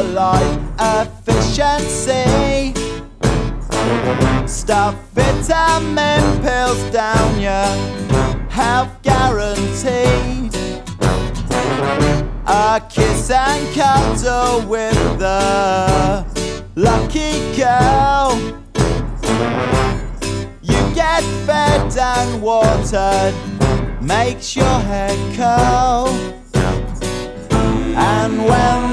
life efficiency. Stuff vitamin pills down your health guaranteed. A kiss and cuddle with the lucky girl. You get fed and watered, makes your hair curl. And when